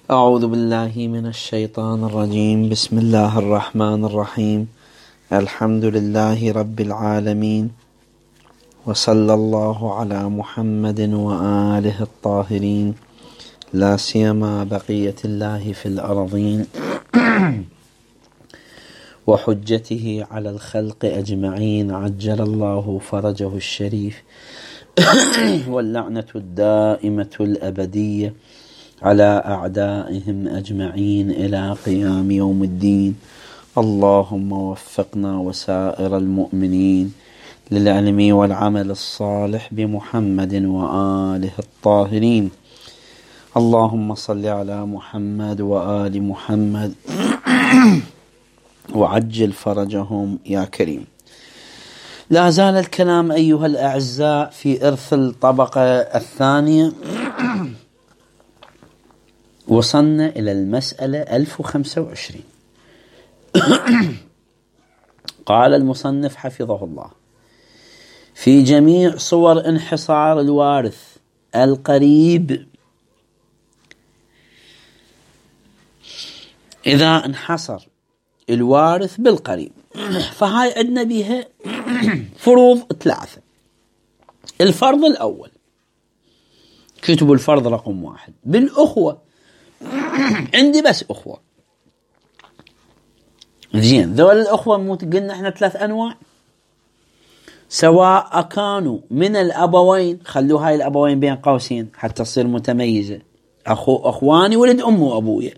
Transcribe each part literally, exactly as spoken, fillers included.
أعوذ بالله من الشيطان الرجيم. بسم الله الرحمن الرحيم. الحمد لله رب العالمين، وصلى الله على محمد وآله الطاهرين، لا سيما بقية الله في الأرضين وحجته على الخلق أجمعين، عجل الله فرجه الشريف واللعنة الدائمة الأبدية على أعدائهم أجمعين إلى قيام يوم الدين. اللهم وفقنا وسائر المؤمنين للعلم والعمل الصالح بمحمد وآله الطاهرين. اللهم صل على محمد وآل محمد وعجل فرجهم يا كريم. لا زال الكلام أيها الأعزاء في إرث الطبقة الثانية. وصلنا إلى المسألة ألف وخمسة وعشرين. قال المصنف حفظه الله: في جميع صور انحصار الوارث القريب، إذا انحصر الوارث بالقريب، فهاي عندنا بيها فروض ثلاثة. الفرض الأول، كتب الفرض رقم واحد، بالأخوة. عندي بس أخوة، زين. ذول الأخوة مو قلنا احنا ثلاث أنواع، سواء كانوا من الأبوين، خلوا هاي الأبوين بين قوسين حتى تصير متميزة، أخو أخواني ولد أمي وأبويا،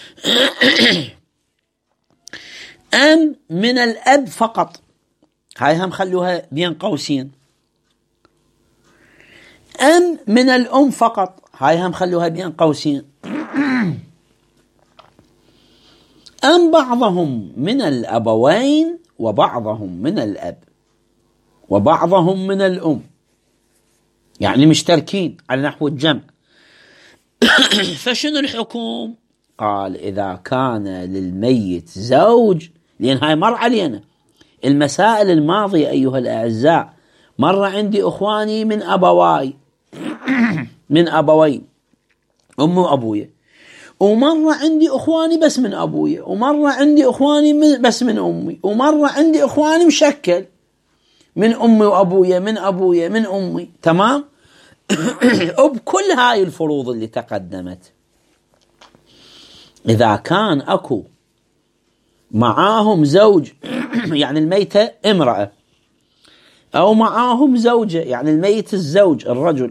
أم من الأب فقط، هاي هم خلوها بين قوسين، أم من الأم فقط، هاي هم خلوها بين قوسين، أم بعضهم من الأبوين وبعضهم من الأب وبعضهم من الأم، يعني مشتركين على نحو الجمع. فشنو الحكم؟ قال: إذا كان للميت زوج، لأن هاي مر علينا المسائل الماضية أيها الأعزاء، مر عندي أخواني من أبواي من أبوين أمي وأبويا، ومرة عندي أخواني بس من أبويا، ومرة عندي أخواني من بس من أمي، ومرة عندي أخواني مشكل من أمي وأبويا من أبويا من أمي، تمام؟ وبكل هاي الفروض اللي تقدمت، إذا كان أكو معاهم زوج يعني الميتة امرأة، أو معاهم زوجة يعني الميت الزوج الرجل،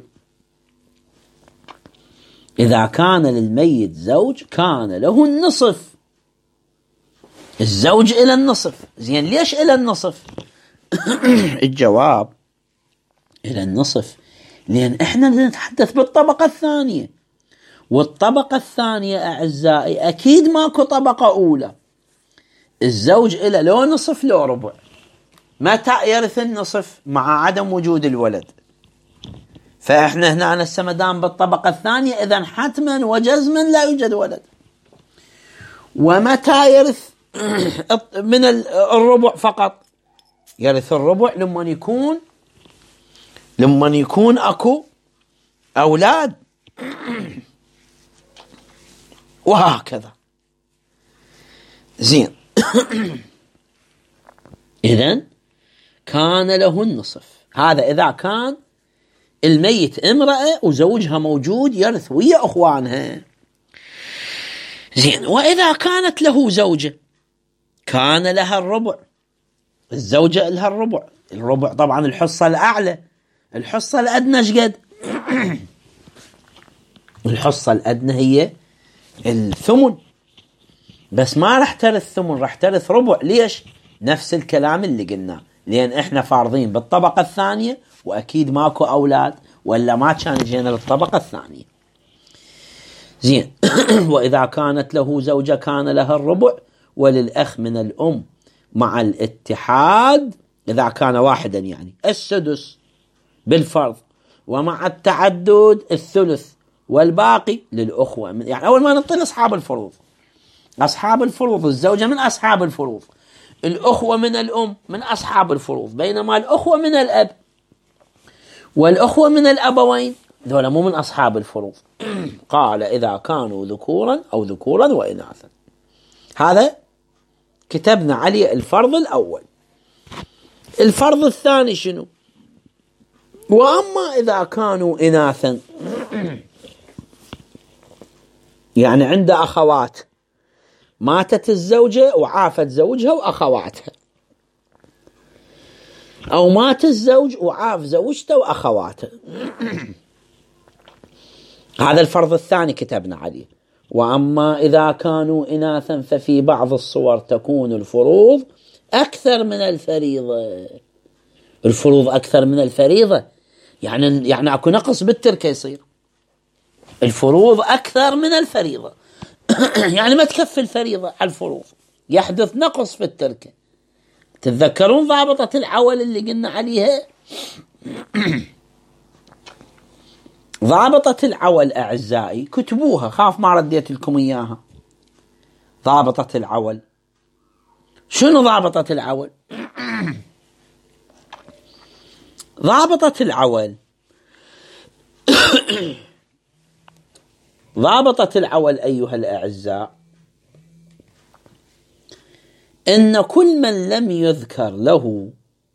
إذا كان للميت زوج كان له النصف، الزوج إلى النصف. زين، ليش إلى النصف؟ الجواب: إلى النصف لأن إحنا نتحدث بالطبقة الثانية، والطبقة الثانية أعزائي أكيد ماكو طبقة أولى. الزوج إلى لو نصف لو ربع. متى يرث النصف؟ مع عدم وجود الولد. فإحنا هنا على السمدان بالطبقة الثانية، إذن حتما وجزما لا يوجد ولد. ومتى يرث من الربع فقط؟ يرث الربع لما يكون لما يكون أكو أولاد، وهكذا. زين. إذن كان له النصف، هذا إذا كان الميت امرأة وزوجها موجود يرث ويا أخوانها. زين. وإذا كانت له زوجة كان لها الربع، الزوجة لها الربع. الربع طبعا الحصة الأعلى، الحصة الأدنى شقد؟ الحصة الأدنى هي الثمن، بس ما رح ترث ثمن، رح ترث ربع. ليش؟ نفس الكلام اللي قلناه، لأن إحنا فارضين بالطبقة الثانية وأكيد ماكو أولاد، ولا ما كان جينا للطبقة الثانية. زين. وإذا كانت له زوجة كان لها الربع، وللأخ من الأم مع الاتحاد إذا كان واحدا يعني السدس بالفرض، ومع التعدد الثلث، والباقي للأخوة. يعني أول ما نطل أصحاب الفروض، أصحاب الفروض الزوجة من أصحاب الفروض، الأخوة من الأم من أصحاب الفروض، بينما الأخوة من الأب والأخوة من الأبوين ذولا مو من أصحاب الفروض. قال إذا كانوا ذكورا أو ذكورا وإناثا. هذا كتبنا عليه الفرض الأول. الفرض الثاني شنو؟ وأما إذا كانوا إناثا، يعني عند أخوات، ماتت الزوجة وعافت زوجها وأخواتها، أو مات الزوج وعاف زوجته وأخواته. هذا الفرض الثاني كتبنا عليه. وأما إذا كانوا إناثا ففي بعض الصور تكون الفروض أكثر من الفريضة. الفروض أكثر من الفريضة يعني يعني أكو نقص بالتركة يصير. الفروض أكثر من الفريضة يعني ما تكفي الفريضة على الفروض، يحدث نقص في التركة. تتذكرون ضابطة العول اللي قلنا عليها؟ ضابطة العول أعزائي كتبوها، خاف ما رديت لكم إياها. ضابطة العول شنو ضابطة العول؟ ضابطة العول ضابطة العول أيها الأعزاء إن كل من لم يذكر له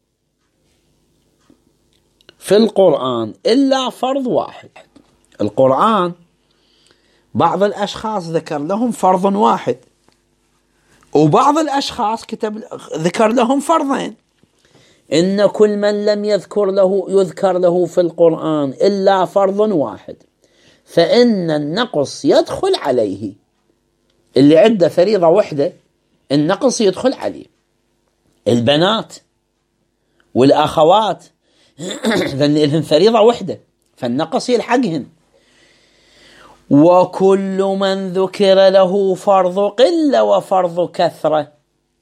في القرآن إلا فرض واحد. القرآن بعض الأشخاص ذكر لهم فرض واحد، وبعض الأشخاص كتب ذكر لهم فرضين. إن كل من لم يذكر له يذكر له في القرآن إلا فرض واحد فإن النقص يدخل عليه. اللي عنده فريضة وحدة النقص يدخل عليه. البنات والأخوات لأن لهم فريضة وحدة فالنقص يلحقهن. وكل من ذكر له فرض قلة وفرض كثرة،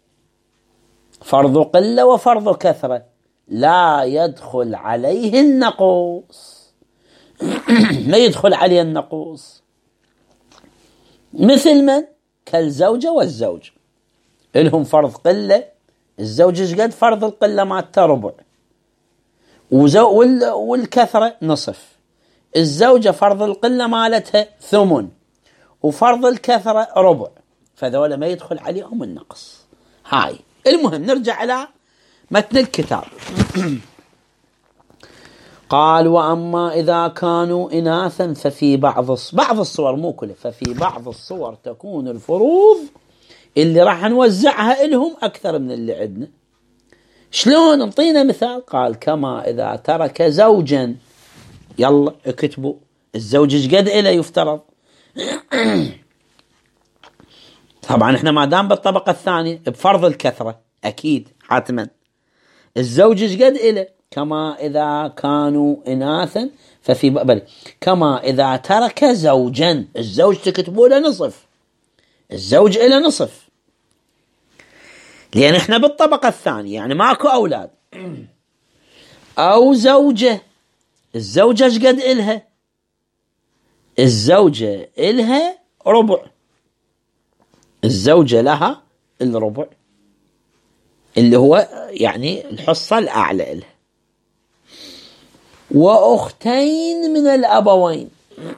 فرض قلة وفرض كثرة لا يدخل عليه النقص. ما يدخل عليه النقص. مثل من؟ كالزوجة والزوج لهم فرض قلة. الزوج ايش قد فرض القلة مالته؟ ربع، والكثرة نصف. الزوجة فرض القلة مالتها ثمن، وفرض الكثرة ربع، فذولا ما يدخل عليهم النقص. هاي المهم نرجع على متن الكتاب. قال وأما إذا كانوا إناثا ففي بعض بعض الصور مو كله ففي بعض الصور تكون الفروض اللي راح نوزعها إلهم أكثر من اللي عندنا. شلون؟ نعطينا مثال. قال كما إذا ترك زوجا. يلا اكتبوا الزوج ايش قد إله يفترض. طبعا احنا ما دام بالطبقة الثانية بفرض الكثرة أكيد حتما. الزوج ايش قد إله؟ كما إذا كانوا إناثا ففي بل كما إذا ترك زوجا. الزوج تكتبوا له نصف، الزوج إله نصف، لأن احنا بالطبقة الثانية يعني ماكو أولاد. أو زوجة. الزوجة ايش قد إلها؟ الزوجة إلها ربع، الزوجة لها الربع اللي هو يعني الحصة الأعلى لها. وأختين من الأبوين.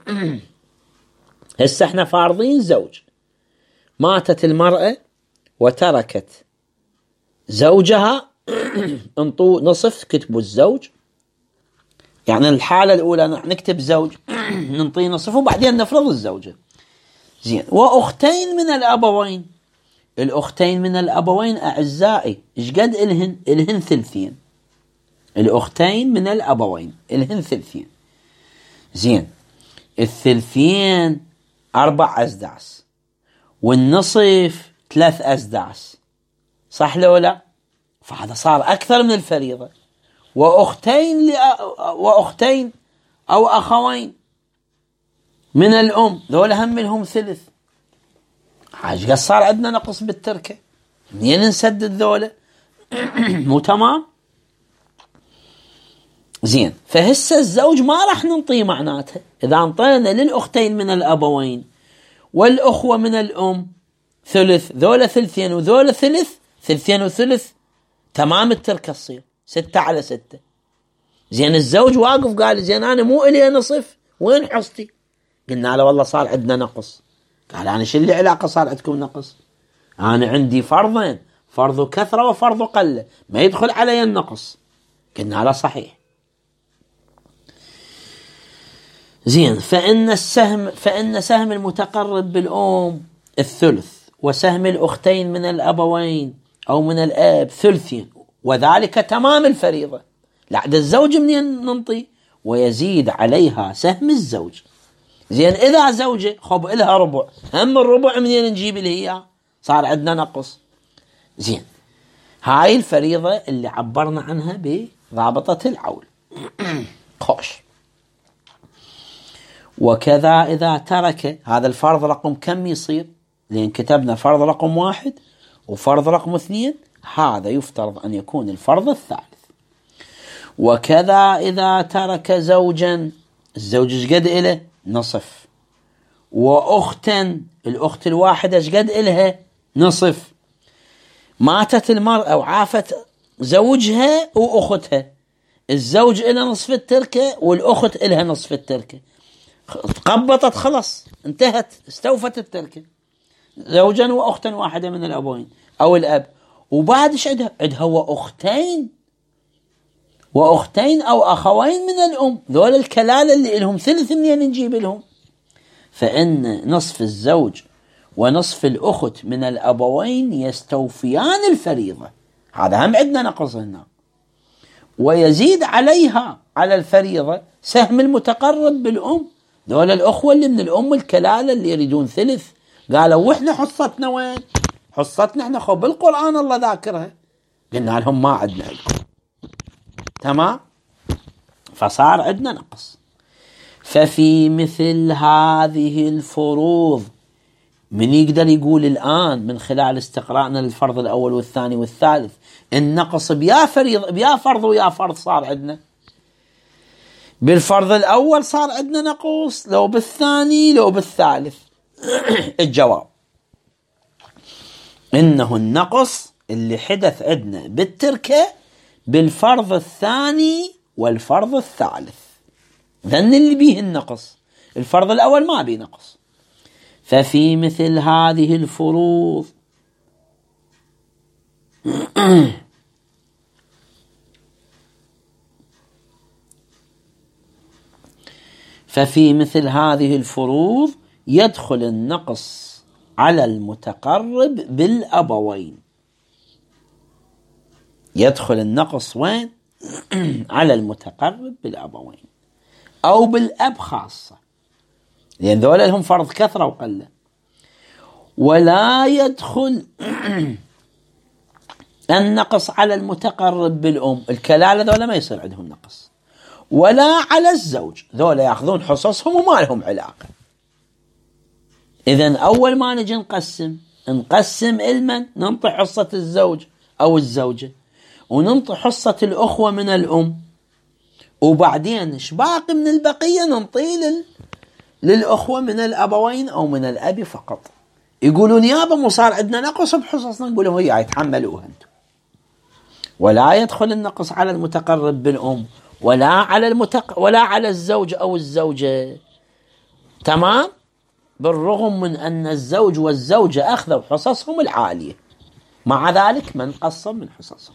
هسه احنا فارضين زوج، ماتت المرأة وتركت زوجها انطوا نصف، كتبوا الزوج. يعني الحالة الأولى نكتب زوج ننطيه نصف وبعدين نفرض الزوجة. زين. وأختين من الأبوين. الأختين من الأبوين أعزائي إيش قد إلهن؟ إلهن ثلثين. الأختين من الأبوين إلهن ثلثين. زين. الثلثين أربع أسداس والنصف ثلاث أسداس، صح لو لا؟ فهذا صار أكثر من الفريضة. وأختين لأ... وأختين أو أخوين من الأم ذول هم لهم ثلث. حاج قد صار عندنا نقص بالتركة، منين نسدد ذولا؟ مو تمام؟ زين. فهسه الزوج ما راح ننطيه معناته. إذا انطينا للأختين من الأبوين والأخوة من الأم ثلث، ذولا ثلثين وذولا ثلث، ثلثين وثلث، تمام التركة تصير ستة على ستة. زين. الزوج واقف قال زين أنا مو إلي نصف وين حصتي؟ قلنا له والله صار عندنا نقص. قال أنا شو اللي علاقة صار عندكم نقص؟ أنا عندي فرضين، فرض كثرة وفرض قلة، ما يدخل علي النقص. قلنا له صحيح. زين، فإن السهم فإن سهم المتقرب بالأم الثلث، وسهم الأختين من الأبوين أو من الآب ثلثين، وذلك تمام الفريضة. لعد الزوج منين ننطي؟ ويزيد عليها سهم الزوج. زين، إذا زوجة خب إلها ربع، هم الربع منين نجيب اللي هي؟ صار عندنا نقص. زين، هاي الفريضة اللي عبرنا عنها بضابطة العول. خوش. وكذا إذا ترك، هذا الفرض رقم كم يصير؟ لأن كتبنا فرض رقم واحد وفرض رقم اثنين، هذا يفترض أن يكون الفرض الثالث. وكذا إذا ترك زوجا، الزوج ايش قد إله؟ نصف. وأختا، الأخت الواحدة ايش قد إلها؟ نصف. ماتت المرأة وعافت زوجها وأختها، الزوج إلها نصف التركة والأخت إلها نصف التركة، تقبطت خلص انتهت، استوفت التركة، زوجا وأختا واحدة من الأبوين أو الأب. وبعد ايش عندها؟ عندها وأختين، وأختين أو أخوين من الأم، ذول الكلالة اللي لهم ثلث منين نجيب لهم؟ فإن نصف الزوج ونصف الأخت من الأبوين يستوفيان الفريضة. هذا هم عندنا نقص هنا. ويزيد عليها على الفريضة سهم المتقرب بالأم، ذول الأخوة اللي من الأم الكلالة اللي يريدون ثلث. قالوا وإحنا حصتنا وين؟ حصتنا إحنا خب بالقرآن الله ذاكرها. قلنا لهم ما عندنا لكم. تمام؟ فصار عندنا نقص. ففي مثل هذه الفروض، من يقدر يقول الآن من خلال استقراءنا للفرض الأول والثاني والثالث النقص بيا فريض بيا فرض ويا فرض صار عندنا؟ بالفرض الأول صار عندنا نقص، لو بالثاني لو بالثالث. الجواب إنه النقص اللي حدث عندنا بالتركة بالفرض الثاني والفرض الثالث، ذن اللي بيه النقص. الفرض الأول ما بيه نقص. ففي مثل هذه الفروض ففي مثل هذه الفروض يدخل النقص على المتقرب بالأبوين. يدخل النقص وين؟ على المتقرب بالأبوين أو بالأب خاصة، لأن ذولا لهم فرض كثرة وقلة. ولا يدخل النقص على المتقرب بالأم، الكلالة ذولا ما يصير عندهم نقص. ولا على الزوج، ذولا يأخذون حصصهم وما لهم علاقة. إذن أول ما نجي نقسم نقسم المن ننطي حصة الزوج أو الزوجة، وننطي حصة الأخوة من الأم، وبعدين ايش باقي من البقية ننطي لل... للأخوة من الأبوين أو من الأب فقط. يقولون يابا مو صار عندنا نقص بحصصنا، نقول لهم هي يتحملوها انتم. ولا يدخل النقص على المتقرب بالأم ولا على المتق... ولا على الزوج أو الزوجة. تمام؟ بالرغم من أن الزوج والزوجة أخذوا حصصهم العالية، مع ذلك من قصر من حصصهم.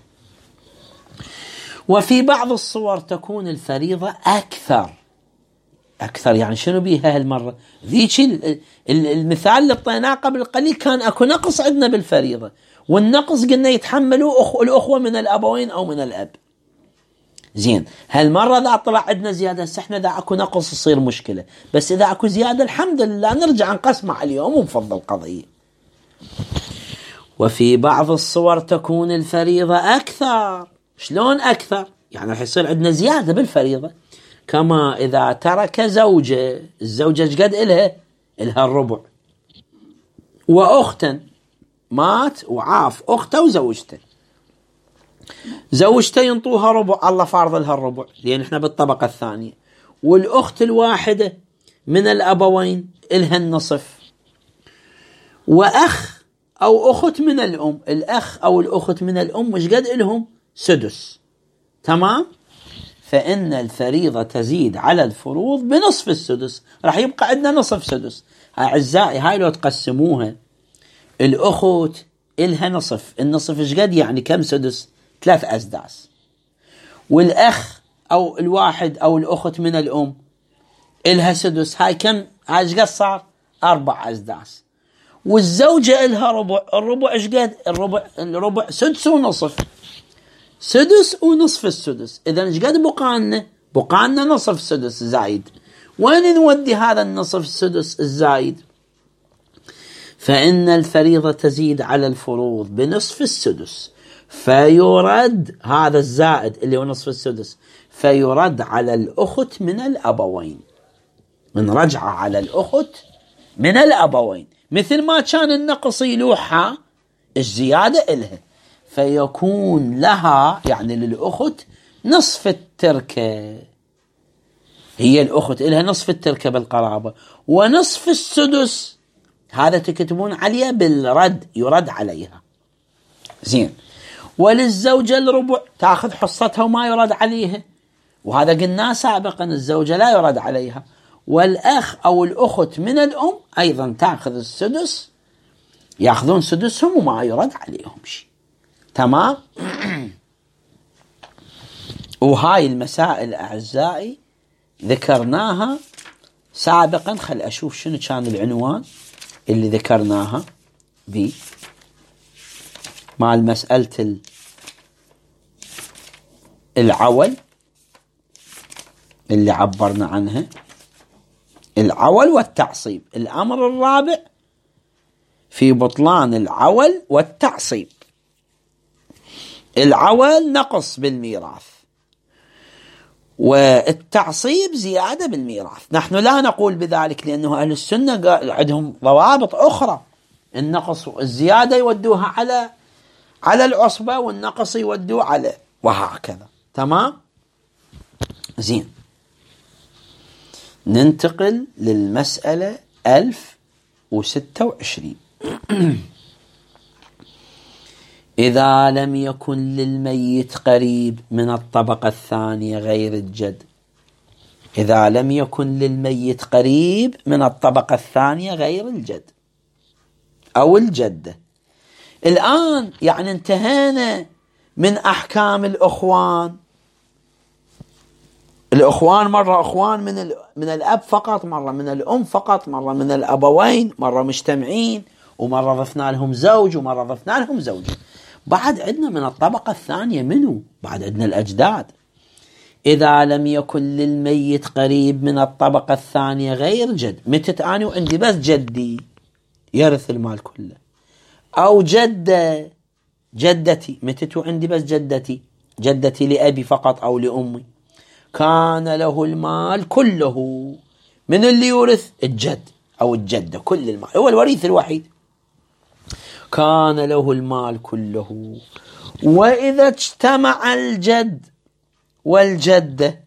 وفي بعض الصور تكون الفريضة أكثر. أكثر يعني شنو بيها هالمرة؟ ذيك المثال اللي طيناه قبل قليل كان أكو نقص عندنا بالفريضة، والنقص قلنا يتحملوا أخو الأخوة من الأبوين أو من الأب. زين، هالمرة إذا طلع عندنا زيادة سحنا، إذا أكو نقص يصير مشكلة، بس إذا أكو زيادة الحمد لله نرجع نقسمه اليوم ونفضل قضية. وفي بعض الصور تكون الفريضة أكثر. شلون أكثر؟ يعني رح يصير عندنا زيادة بالفريضة، كما إذا ترك زوجة، الزوجة ايش قد إلها؟ إلها الربع. وأختا، مات وعاف أخته وزوجته، زوجته ينطوها ربع، الله فارض لها الربع لأن احنا بالطبقة الثانية. والأخت الواحدة من الأبوين إلها النصف. وأخ أو أخت من الأم، الأخ أو الأخت من الأم مش قد إلهم؟ سدس. تمام؟ فإن الفريضة تزيد على الفروض بنصف السدس، راح يبقى عندنا نصف سدس. أعزائي هاي لو تقسموها، الأخت إلها نصف، النصف إيش قد يعني كم سدس؟ ثلاث أسداس. والأخ أو الواحد أو الأخت من الأم إلها سدس، هاي كم؟ هاي إيش قد صار؟ أربع أسداس. والزوجة إلها ربع، الربع إيش قد؟ الربع الربع سدس ونصف، سدس ونصف السدس. إذا إيش قد بقالنا؟ بقالنا نصف سدس زايد. وين نودي هذا النصف السدس الزايد؟ فإن الفريضة تزيد على الفروض بنصف السدس، فيرد هذا الزائد اللي هو نصف السدس، فيرد على الأخت من الأبوين. من رجعة على الأخت من الأبوين، مثل ما كان النقص يلوحها الزيادة إلها، فيكون لها يعني للأخت نصف التركة. هي الأخت إلها نصف التركة بالقرابة، ونصف السدس هذا تكتبون عليه بالرد، يرد عليها. زين. وللزوجة الربع، تأخذ حصتها وما يرد عليها، وهذا قلنا سابقا الزوجة لا يرد عليها. والأخ أو الأخت من الأم أيضا تأخذ السدس، يأخذون سدسهم وما يرد عليهم شيء. تمام. وهاي المسائل أعزائي ذكرناها سابقا. خل أشوف شنو كان العنوان اللي ذكرناها بي مع المسألة العول اللي عبرنا عنها، العول والتعصيب. الأمر الرابع في بطلان العول والتعصيب. العول نقص بالميراث، والتعصيب زيادة بالميراث. نحن لا نقول بذلك، لأنه أهل السنة عندهم ضوابط أخرى. النقص والزيادة يودوها على على العصبة، والنقص يودوه على، وهكذا. تمام. زين. ننتقل للمسألة ألف وستة وعشرين. إذا لم يكن للميت قريب من الطبقة الثانية غير الجد، إذا لم يكن للميت قريب من الطبقة الثانية غير الجد أو الجدة. الآن يعني انتهينا من أحكام الأخوان. الأخوان مرة أخوان من من الأب فقط، مرة من الأم فقط، مرة من الأبوين، مرة مجتمعين، ومرة ضفنا لهم زوج، ومرة ضفنا لهم زوجة. بعد عندنا من الطبقة الثانية منو؟ بعد عندنا الأجداد. إذا لم يكن للميت قريب من الطبقة الثانية غير جد، متت أنا وعندي بس جدي يرث المال كله، أو جدة جدتي، متت وعندي بس جدتي، جدتي لأبي فقط أو لأمي، كان له المال كله. من اللي يورث؟ الجد أو الجدة، كل المال، هو الوريث الوحيد. كان له المال كله. وإذا اجتمع الجد والجدة،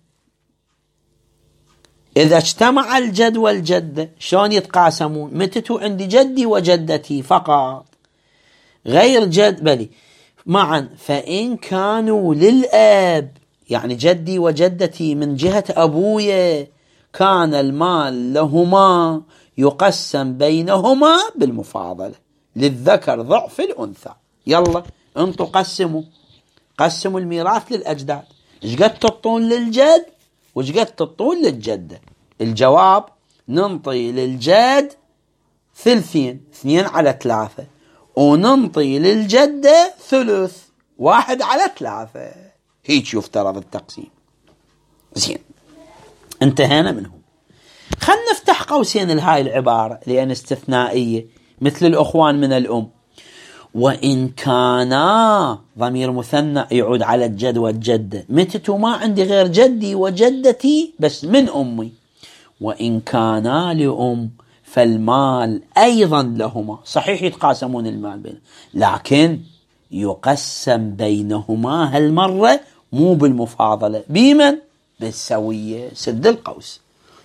إذا اجتمع الجد والجدة شلون يتقاسمون؟ متتو عندي جدي وجدتي فقط غير جد بلي معا، فإن كانوا للأب، يعني جدي وجدتي من جهة أبويا، كان المال لهما يقسم بينهما بالمفاضلة، للذكر ضعف الأنثى. يلا انتوا قسموا قسموا الميراث للأجداد، ايش قد تعطون للجد وايش قد تعطون للجدة؟ الجواب ننطي للجد ثلثين، اثنين على ثلاثة، وننطي للجدة ثلث، واحد على ثلاثة. هيك يفترض التقسيم. زين، انتهينا منهم. خلنا نفتح قوسين لهاي العبارة لأن استثنائية، مثل الأخوان من الأم. وإن كانا ضمير مثنى يعود على الجد والجدة، متت ما عندي غير جدي وجدتي بس من أمي. وإن كانا لأم فالمال أيضا لهما، صحيح يتقاسمون المال بينهم، لكن يقسم بينهما هالمرة مو بالمفاضلة، بمن؟ بالسوية. سد القوس.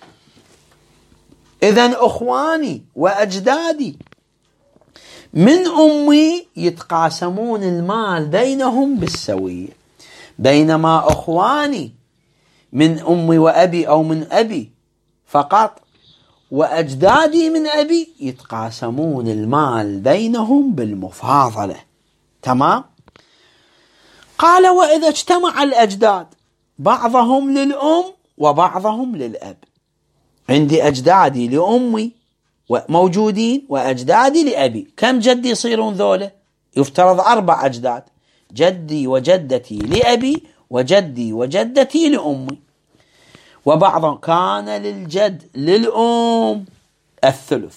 إذن أخواني وأجدادي من أمي يتقاسمون المال بينهم بالسوية، بينما أخواني من أمي وأبي أو من أبي فقط وأجدادي من أبي يتقاسمون المال بينهم بالمفاضلة. تمام. قال وإذا اجتمع الأجداد بعضهم للأم وبعضهم للأب، عندي أجدادي لأمي موجودين وأجدادي لأبي، كم جدي يصيرون ذولا؟ يفترض أربع أجداد، جدي وجدتي لأبي وجدي وجدتي لأمي، وبعضهم كان للجد للأم الثلث.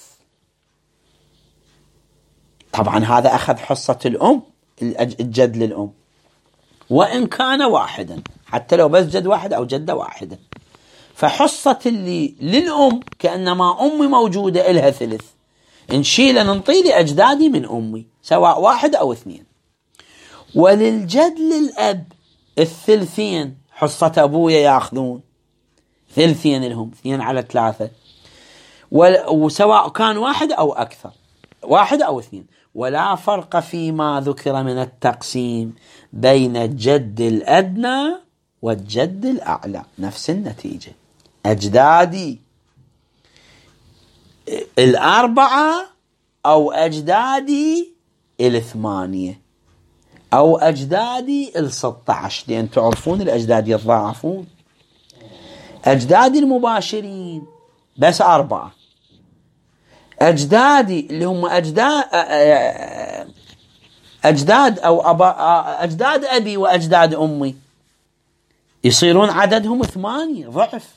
طبعا هذا أخذ حصة الأم، الجد للأم، وإن كان واحدا، حتى لو بس جد واحد أو جدة واحدة، فحصة اللي للأم كأنما أمي موجودة إلها ثلث، نشيل ننطي لأجدادي من أمي سواء واحد أو اثنين. وللجد للأب الثلثين، حصة أبويا يأخذون ثلثين لهم، اثنين على ثلاثة، وسواء كان واحد أو أكثر، واحد أو اثنين، ولا فرق فيما ذكر من التقسيم بين الجد الأدنى والجد الأعلى، نفس النتيجة. أجدادي الأربعة أو أجدادي الثمانية أو أجدادي الستة عشر، لأن تعرفون الأجداد يتضاعفون. أجدادي المباشرين بس أربعة، أجدادي اللي هم أجداد أجداد أو أبا أجداد أبي وأجداد أمي يصيرون عددهم ثمانية ضعف،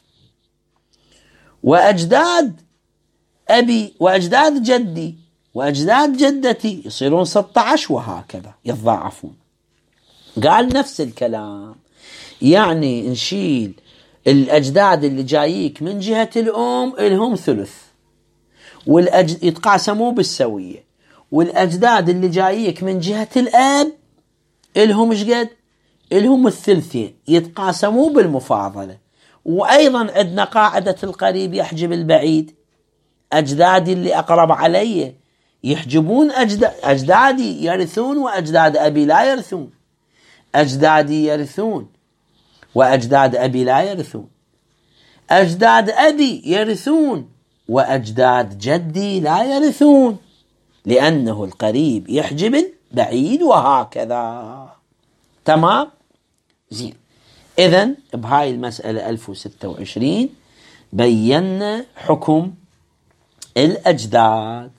وأجداد أبي وأجداد جدي وأجداد جدتي يصيرون ستة عشر، وهكذا يتضاعفون. قال نفس الكلام، يعني نشيل الأجداد اللي جاييك من جهة الأم إلهم ثلث والأج... يتقاسموا بالسوية، والأجداد اللي جاييك من جهة الأب إلهم إيش قد؟ إلهم الثلثين، يتقاسموا بالمفاضلة. وأيضا عندنا قاعدة القريب يحجب البعيد، أجدادي اللي أقرب علي يحجبون أجداد، أجدادي يرثون وأجداد أبي لا يرثون، أجدادي يرثون وأجداد أبي لا يرثون، أجداد أبي يرثون وأجداد جدي لا يرثون، لأنه القريب يحجب البعيد، وهكذا. تمام؟ زين. إذن بهاي المسألة ألف وستة وعشرين بينا حكم الأجداد.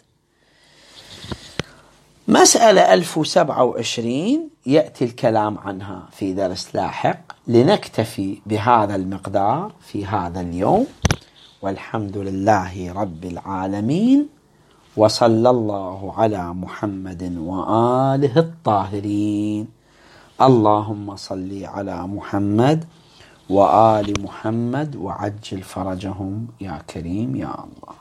مسألة ألف وسبعة وعشرين يأتي الكلام عنها في درس لاحق، لنكتفي بهذا المقدار في هذا اليوم، والحمد لله رب العالمين، وصلى الله على محمد وآله الطاهرين. اللهم صل على محمد وآل محمد وعجل فرجهم يا كريم يا الله.